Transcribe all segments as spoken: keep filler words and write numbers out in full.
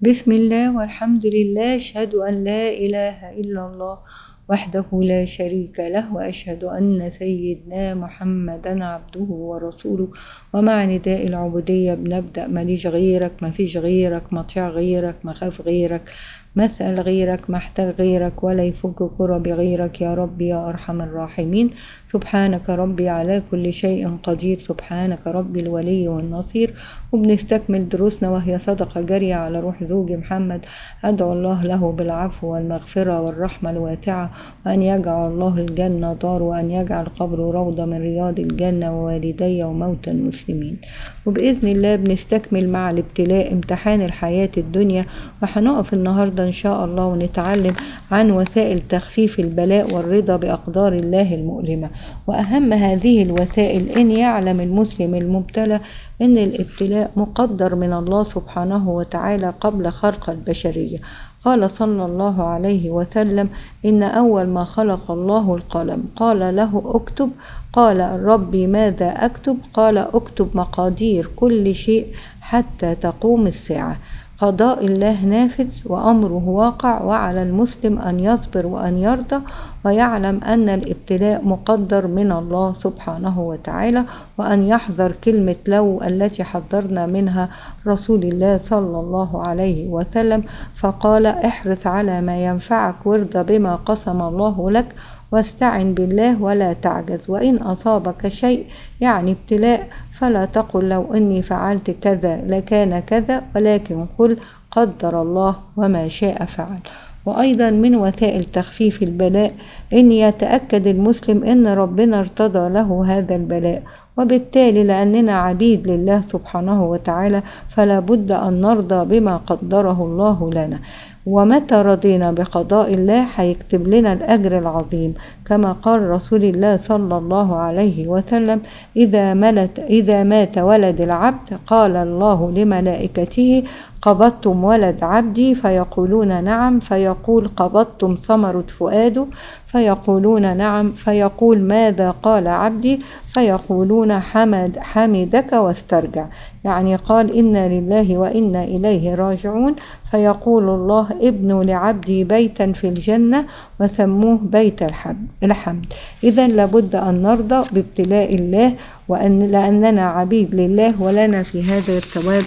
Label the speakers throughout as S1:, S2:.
S1: بسم الله والحمد لله، أشهد أن لا إله إلا الله وحده لا شريك له، وأشهد أن سيدنا محمدا عبده ورسوله. ومع نداء العبودية بنبدأ: ماليش غيرك، مفيش غيرك، مطيع غيرك، مخاف غيرك، مسأل غيرك، محتاج غيرك، ولا يفك كرب غيرك يا ربي يا أرحم الراحمين. سبحانك ربي على كل شيء قدير، سبحانك ربي الولي والنصير. وبنستكمل دروسنا وهي صدقة جارية على روح زوجي محمد. أدعو الله له بالعفو والمغفرة والرحمة الواسعة، وأن يجعل الله الجنة دار، وأن يجعل قبره روضة من رياض الجنة، ووالدي وموتى المسلمين. وبإذن الله بنستكمل مع الابتلاء امتحان الحياة الدنيا، وهنقف النهاردة إن شاء الله ونتعلم عن وسائل تخفيف البلاء والرضا بأقدار الله المؤلمة. وأهم هذه الوسائل إن يعلم المسلم المبتلى إن الابتلاء مقدر من الله سبحانه وتعالى قبل خلق البشرية. قال صلى الله عليه وسلم: إن أول ما خلق الله القلم، قال له اكتب، قال ربي ماذا أكتب؟ قال اكتب مقادير كل شيء حتى تقوم الساعة. قضاء الله نافذ وأمره واقع، وعلى المسلم أن يصبر وأن يرضى، ويعلم أن الابتلاء مقدر من الله سبحانه وتعالى، وأن يحذر كلمة لو التي حذرنا منها رسول الله صلى الله عليه وسلم، فقال: احرص على ما ينفعك وارضى بما قسم الله لك، واستعن بالله ولا تعجز. وإن أصابك شيء يعني ابتلاء فلا تقل لو أني فعلت كذا لكان كذا، ولكن قل قدر الله وما شاء فعل. وأيضا من وسائل تخفيف البلاء أن يتأكد المسلم أن ربنا ارتضى له هذا البلاء، وبالتالي لأننا عبيد لله سبحانه وتعالى فلا بد أن نرضى بما قدره الله لنا. ومتى رضينا بقضاء الله هيكتب لنا الأجر العظيم، كما قال رسول الله صلى الله عليه وسلم: إذا, ملت إذا مات ولد العبد قال الله لملائكته: قبضتم ولد عبدي؟ فيقولون نعم. فيقول: قبضتم ثمرة فؤاده؟ فيقولون نعم. فيقول: ماذا قال عبدي؟ فيقولون حمد حمدك واسترجع، يعني قال إنا لله وإنا إليه راجعون. فيقول الله: ابنوا لعبدي بيتا في الجنة وسموه بيت الحمد. إذا لابد أن نرضى بابتلاء الله، وأن لأننا عبيد لله ولنا في هذا الثواب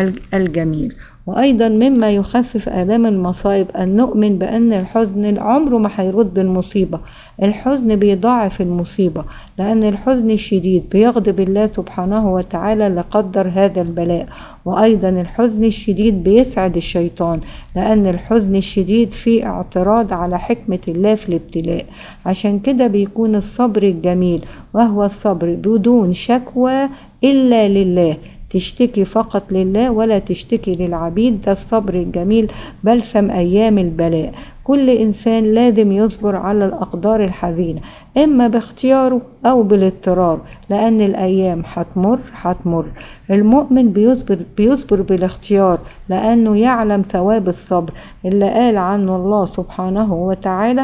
S1: الجميل. وأيضا مما يخفف آلام المصائب أن نؤمن بأن الحزن عمره ما هيرد المصيبة، الحزن بيضاعف المصيبة، لأن الحزن الشديد بيغضب الله سبحانه وتعالى اللي قدر هذا البلاء. وأيضا الحزن الشديد بيسعد الشيطان، لأن الحزن الشديد فيه اعتراض على حكمة الله في الابتلاء. عشان كده بيكون الصبر الجميل، وهو الصبر بدون شكوى إلا لله، تشتكي فقط لله ولا تشتكي للعبيد. ده الصبر الجميل بلسم أيام البلاء. كل إنسان لازم يصبر على الأقدار الحزينة، إما باختياره أو بالاضطرار، لأن الأيام هتمر هتمر. المؤمن بيصبر بيصبر بالاختيار، لأنه يعلم ثواب الصبر اللي قال عنه الله سبحانه وتعالى: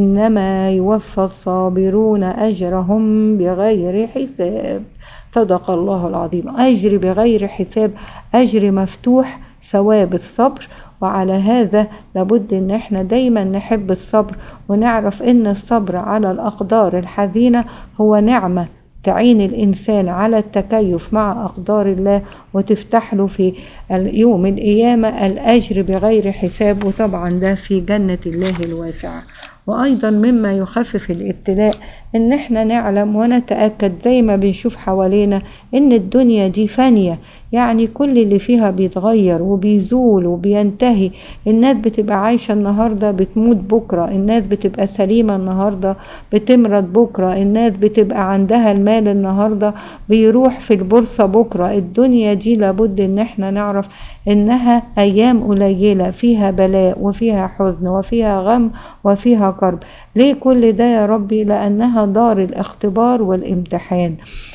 S1: إنما يوفى الصابرون أجرهم بغير حساب. صدق الله العظيم. أجر بغير حساب، أجر مفتوح، ثواب الصبر. وعلى هذا لابد ان احنا دايما نحب الصبر، ونعرف ان الصبر على الأقدار الحزينة هو نعمة تعين الإنسان على التكيف مع أقدار الله، وتفتح له في يوم القيامة الأجر بغير حساب، وطبعا ده في جنة الله الواسعة. وأيضا مما يخفف الابتلاء ان احنا نعلم ونتأكد زي ما بنشوف حوالينا ان الدنيا دي فانية، يعني كل اللي فيها بيتغير وبيزول وبينتهي. الناس بتبقى عايشة النهاردة بتموت بكرة، الناس بتبقى سليمة النهاردة بتمرض بكرة، الناس بتبقى عندها المال النهاردة بيروح في البورصة بكرة. الدنيا دي لابد ان احنا نعرف انها ايام قليلة فيها بلاء وفيها حزن وفيها غم وفيها كرب. ليه كل ده يا ربي؟ لأنها دار الاختبار والامتحان.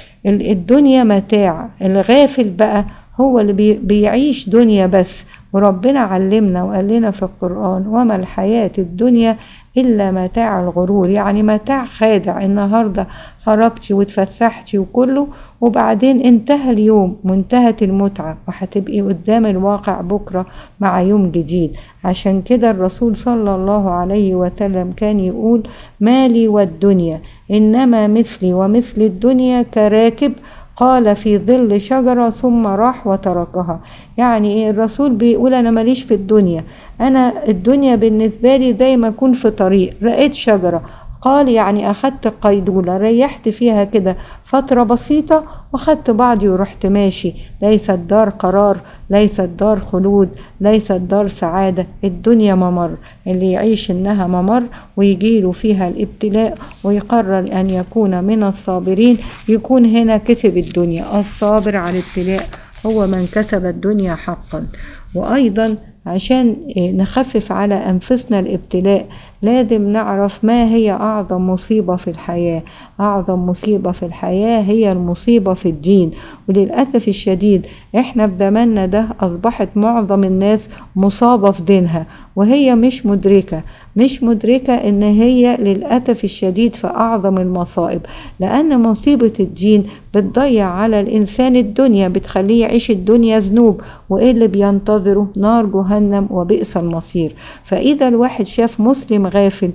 S1: الدنيا متاع، الغافل بقى هو اللي بيعيش دنيا بس. وربنا علمنا وقال لنا في القرآن: وما الحياة الدنيا إلا متاع الغرور، يعني متاع خادع. النهاردة خرجتي واتفسحتي وكله، وبعدين انتهى اليوم وانتهت المتعة، وهتبقي قدام الواقع بكرة مع يوم جديد. عشان كده الرسول صلى الله عليه وسلم كان يقول: مالي والدنيا إنما مثلي ومثل الدنيا كراكب قال في ظل شجرة ثم راح وتركها. يعني الرسول بيقول أنا ماليش في الدنيا، أنا الدنيا بالنسبة لي زي ما أكون في طريق رأيت شجرة، قال يعني أخدت قيلولة ريحت فيها كده فترة بسيطة وأخدت بعضي ورحت ماشي. ليست دار قرار، ليست دار خلود، ليست دار سعادة، الدنيا ممر. اللي يعيش إنها ممر ويجيله فيها الابتلاء ويقرر أن يكون من الصابرين يكون هنا كسب الدنيا. الصابر على الابتلاء هو من كسب الدنيا حقا. وأيضا عشان نخفف على أنفسنا الابتلاء لازم نعرف ما هي أعظم مصيبة في الحياة. أعظم مصيبة في الحياة هي المصيبة في الدين. وللأسف الشديد احنا في زماننا ده أصبحت معظم الناس مصابة في دينها وهي مش مدركة مش مدركة ان هي للأسف الشديد في أعظم المصائب، لأن مصيبة الدين بتضيع على الإنسان الدنيا، بتخليه يعيش الدنيا ذنوب، وإيه اللي بينتظره؟ نار جهنم وبئس المصير. فإذا الواحد شاف مسلم غافل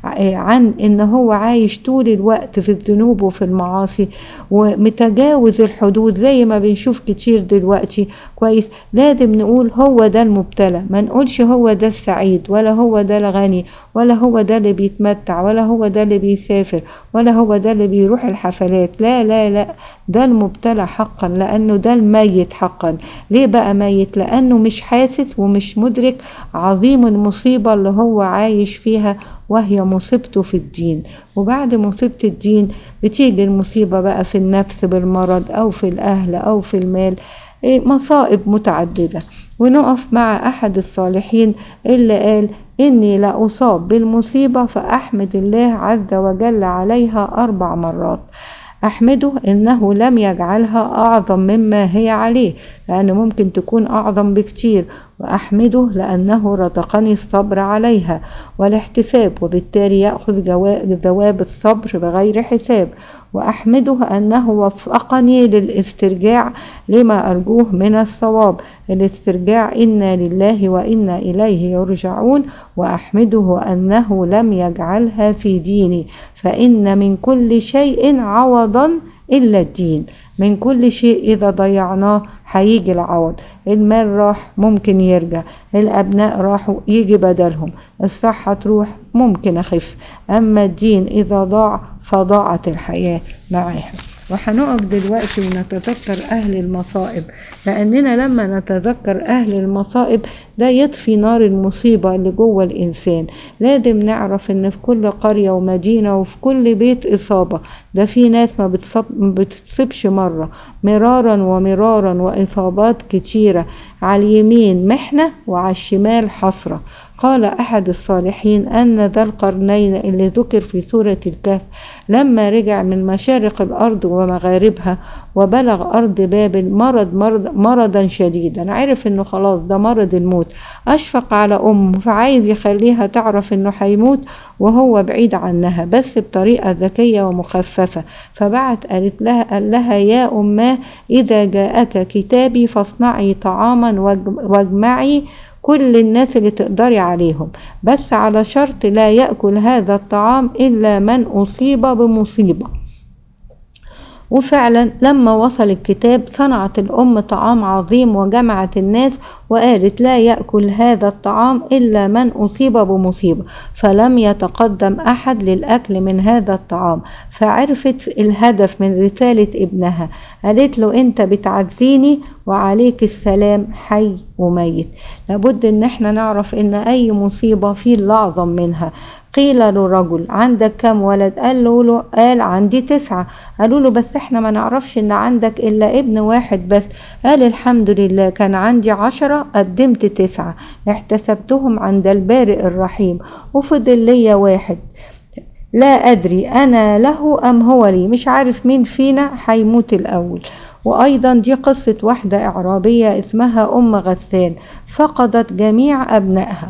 S1: عن ان هو عايش طول الوقت في الذنوب وفي المعاصي ومتجاوز الحدود زي ما بنشوف كتير دلوقتي كويس، لازم نقول هو ده المبتلى، ما نقولش هو ده السعيد ولا هو ده الغني ولا هو ده اللي بيتمتع ولا هو ده اللي بيسافر ولا هو ده اللي بيروح الحفلات. لا لا لا، ده المبتلى حقا، لأنه ده الميت حقا. ليه بقى ميت؟ لأنه مش حاسس ومش مدرك عظيم المصيبة اللي هو عايش فيها، وهي مصيبته في الدين. وبعد مصيبة الدين بتيجي المصيبة بقى في النفس بالمرض أو في الأهل أو في المال، مصائب متعددة. ونقف مع أحد الصالحين اللي قال: إني لا أصاب بالمصيبة فأحمد الله عز وجل عليها أربع مرات. أحمده إنه لم يجعلها أعظم مما هي عليه، لأنه ممكن تكون أعظم بكتير، وأحمده لأنه رزقني الصبر عليها والاحتساب، وبالتالي يأخذ ثواب الصبر بغير حساب. وأحمده أنه وفقني للاسترجاع لما أرجوه من الصواب، الاسترجاع إنا لله وإنا إليه يرجعون. وأحمده أنه لم يجعلها في ديني، فإن من كل شيء عوضا إلا الدين. من كل شيء إذا ضيعناه هيجي العوض. المال راح ممكن يرجع، الأبناء راحوا يجي بدلهم، الصحة تروح ممكن أخف، أما الدين إذا ضاع فضاعت الحياة معاها. وهنقف دلوقتي ونتذكر أهل المصائب، لأننا لما نتذكر أهل المصائب ده يطفي نار المصيبة اللي جوه الإنسان. لازم نعرف إن في كل قرية ومدينة وفي كل بيت إصابة، ده في ناس ما بتصب ما بتصيبش مرة، مرارا ومرارا، وإصابات كتيرة، على اليمين محنة وعلى الشمال حسرة. قال أحد الصالحين أن ذا القرنين اللي ذكر في سورة الكهف لما رجع من مشارق الأرض ومغاربها وبلغ أرض بابل مرض, مرض مرضا شديدا، عرف أنه خلاص ده مرض الموت، أشفق على أمه فعايز يخليها تعرف أنه هيموت وهو بعيد عنها بس بطريقة ذكية ومخففة. فبعت قالت لها قال لها يا أماه إذا جاءك كتابي فاصنعي طعاما واجمعي كل الناس اللي تقدري عليهم، بس على شرط لا يأكل هذا الطعام إلا من أصيب بمصيبة. وفعلا لما وصل الكتاب صنعت الأم طعام عظيم وجمعت الناس وقالت لا يأكل هذا الطعام إلا من أصيب بمصيبة، فلم يتقدم أحد للأكل من هذا الطعام. فعرفت الهدف من رسالة ابنها، قالت له أنت بتعزيني وعليك السلام حي وميت. لابد ان احنا نعرف ان اي مصيبة في الأعظم منها. قيل له رجل عندك كم ولد؟ قال له قال عندي تسعة. قالوا له بس احنا ما نعرفش ان عندك الا ابن واحد بس. قال الحمد لله كان عندي عشرة قدمت تسعة احتسبتهم عند البارئ الرحيم وفضل لي واحد لا أدري أنا له أم هو لي، مش عارف مين فينا هيموت الأول. وأيضا دي قصة واحدة إعرابية اسمها أم غسان فقدت جميع أبنائها.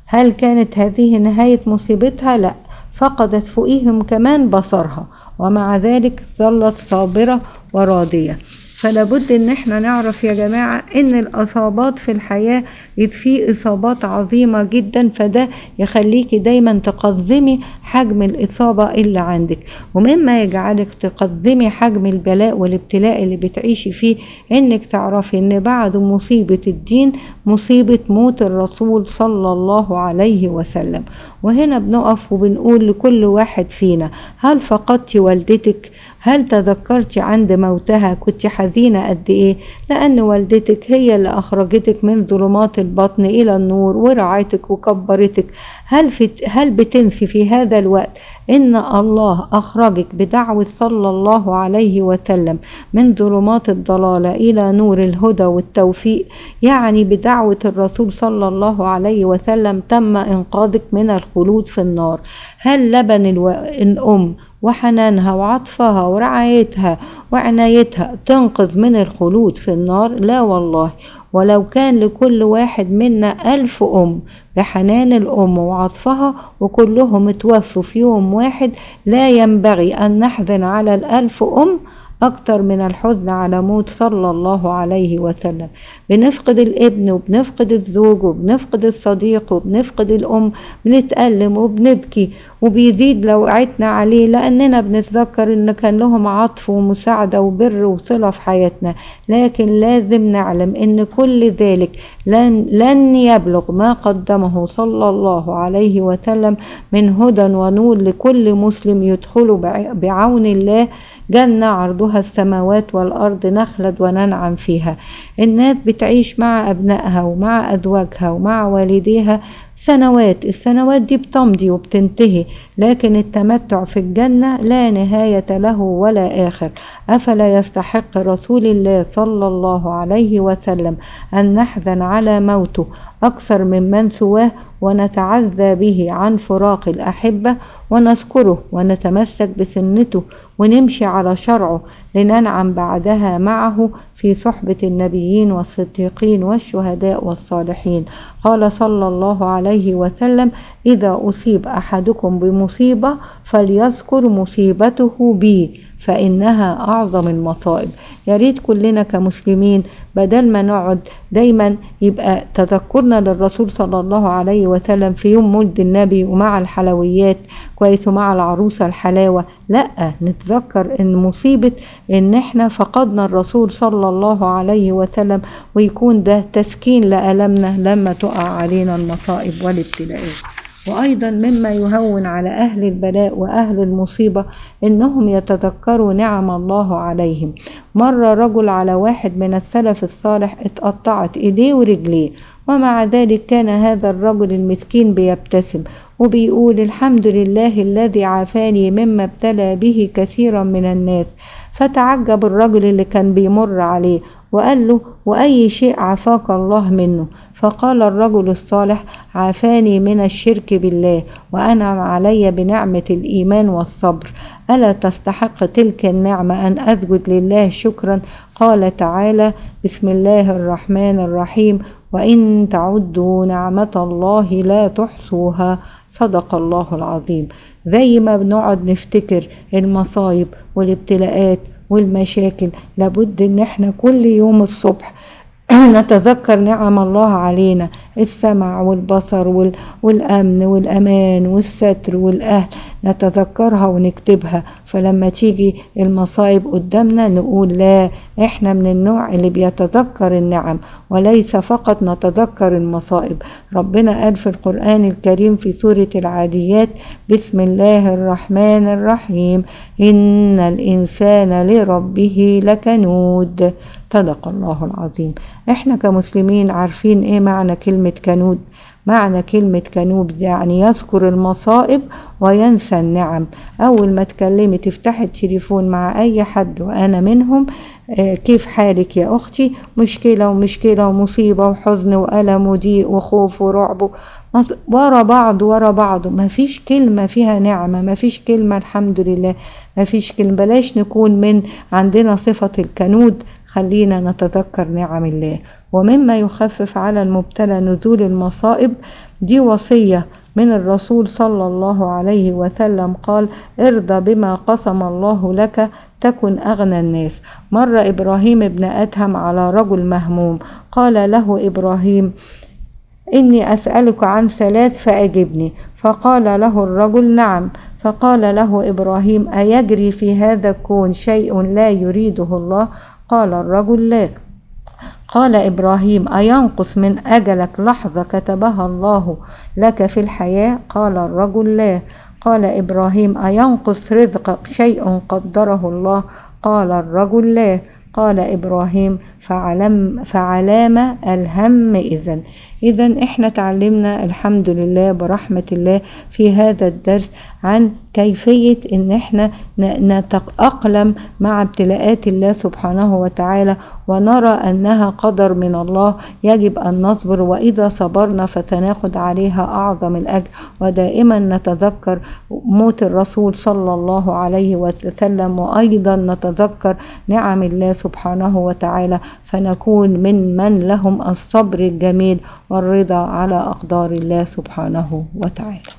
S1: هل كانت هذه نهاية مصيبتها؟ لا، فقدت فوقيهم كمان بصرها، ومع ذلك ظلت صابرة وراضية. فلابد ان احنا نعرف يا جماعة ان الاصابات في الحياة في اصابات عظيمة جدا، فده يخليكي دايما تقزمي حجم الاصابة اللي عندك. ومما يجعلك تقزمي حجم البلاء والابتلاء اللي بتعيشي فيه انك تعرفي ان بعد مصيبة الدين مصيبة موت الرسول صلى الله عليه وسلم. وهنا بنقف وبنقول لكل واحد فينا: هل فقدت والدتك؟ هل تذكرت عند موتها كنت حزينة قد ايه؟ لان والدتك هي اللي اخرجتك من ظلمات البطن الى النور ورعايتك وكبرتك. هل, في هل بتنسي في هذا الوقت ان الله اخرجك بدعوة صلى الله عليه وسلم من ظلمات الضلالة الى نور الهدى والتوفيق؟ يعني بدعوة الرسول صلى الله عليه وسلم تم انقاذك من الخلود في النار. هل لبن الو... الام وحنانها وعطفها ورعايتها وعنايتها تنقذ من الخلود في النار؟ لا والله. ولو كان لكل واحد منا ألف أم بحنان الأم وعطفها وكلهم اتوفوا في يوم واحد، لا ينبغي أن نحزن على الألف أم أكتر من الحزن على موت صلى الله عليه وسلم. بنفقد الابن وبنفقد الزوج وبنفقد الصديق وبنفقد الأم، بنتألم وبنبكي وبيزيد لوعتنا عليه، لأننا بنتذكر إن كان لهم عطف ومساعدة وبر وصلة في حياتنا. لكن لازم نعلم إن كل ذلك لن, لن يبلغ ما قدمه صلى الله عليه وسلم من هدى ونور لكل مسلم يدخل بعون الله جنة عرضها السماوات والأرض نخلد وننعم فيها. الناس بتعيش مع أبنائها ومع أزواجها ومع والديها سنوات، السنوات دي بتمضي وبتنتهي، لكن التمتع في الجنة لا نهاية له ولا آخر. أفلا يستحق رسول الله صلى الله عليه وسلم أن نحزن على موته أكثر من من سواه ونتعزى به عن فراق الأحبة، ونذكره ونتمسك بسنته ونمشي على شرعه لننعم بعدها معه في صحبة النبيين والصديقين والشهداء والصالحين. قال صلى الله عليه وسلم: إذا أصيب أحدكم بمصيبة فليذكر مصيبته بي فإنها أعظم المصائب. يا ريت كلنا كمسلمين بدل ما نقعد دايما يبقى تذكرنا للرسول صلى الله عليه وسلم في يوم مولد النبي ومع الحلويات كويس ومع العروسة الحلاوة، لا، نتذكر ان مصيبة ان احنا فقدنا الرسول صلى الله عليه وسلم، ويكون ده تسكين لألمنا لما تقع علينا المصائب والابتلاءات. وأيضا مما يهون على أهل البلاء وأهل المصيبة إنهم يتذكروا نعم الله عليهم. مر رجل على واحد من السلف الصالح اتقطعت إيديه ورجليه، ومع ذلك كان هذا الرجل المسكين بيبتسم وبيقول: الحمد لله الذي عافاني مما ابتلى به كثيرا من الناس. فتعجب الرجل اللي كان بيمر عليه وقال له: وأي شيء عافاك الله منه؟ فقال الرجل الصالح: عافاني من الشرك بالله وأنعم علي بنعمة الإيمان والصبر. ألا تستحق تلك النعمة أن أسجد لله شكرا؟ قال تعالى: بسم الله الرحمن الرحيم: وإن تعدوا نعمة الله لا تحصوها. صدق الله العظيم. زي ما بنقعد نفتكر المصايب والابتلاءات والمشاكل، لابد ان احنا كل يوم الصبح نتذكر نعم الله علينا، السمع والبصر والأمن والأمان والستر والأهل، نتذكرها ونكتبها. فلما تيجي المصايب قدامنا نقول: لا، احنا من النوع اللي بيتذكر النعم وليس فقط نتذكر المصائب. ربنا قال في القرآن الكريم في سورة العاديات: بسم الله الرحمن الرحيم: إن الإنسان لربه لكنود. صدق الله العظيم. احنا كمسلمين عارفين ايه معنى كلمة كنود؟ معنى كلمة كنود يعني يذكر المصائب وينسى النعم. اول ما تكلمي تفتحي التليفون مع اي حد وانا منهم: اه كيف حالك يا اختي؟ مشكلة ومشكلة ومصيبة وحزن وألم وضيق وخوف ورعب ورا بعض ورا بعض، ما فيش كلمة فيها نعمة، ما فيش كلمة الحمد لله، ما فيش كلمة. بلاش نكون من عندنا صفة الكنود، خلينا نتذكر نعم الله. ومما يخفف على المبتلى نزول المصائب، دي وصية من الرسول صلى الله عليه وسلم، قال: ارضى بما قسم الله لك تكن أغنى الناس. مر إبراهيم بن أدهم على رجل مهموم، قال له إبراهيم: إني أسألك عن ثلاث فأجبني. فقال له الرجل: نعم. فقال له إبراهيم: أيجري في هذا الكون شيء لا يريده الله؟ قال الرجل: لا. قال إبراهيم: أينقص من أجلك لحظة كتبها الله لك في الحياة؟ قال الرجل: لا. قال إبراهيم: أينقص رزقك شيء قدره الله؟ قال الرجل: لا. قال إبراهيم: فعلم فعلام الهم إذن. إذن إحنا تعلمنا الحمد لله برحمة الله في هذا الدرس عن كيفية إن إحنا نتأقلم مع ابتلاءات الله سبحانه وتعالى، ونرى أنها قدر من الله يجب أن نصبر، وإذا صبرنا فسناخد عليها أعظم الأجر. ودائما نتذكر موت الرسول صلى الله عليه وسلم، وأيضا نتذكر نعم الله سبحانه وتعالى، فنكون من من لهم الصبر الجميل والرضا على أقدار الله سبحانه وتعالى.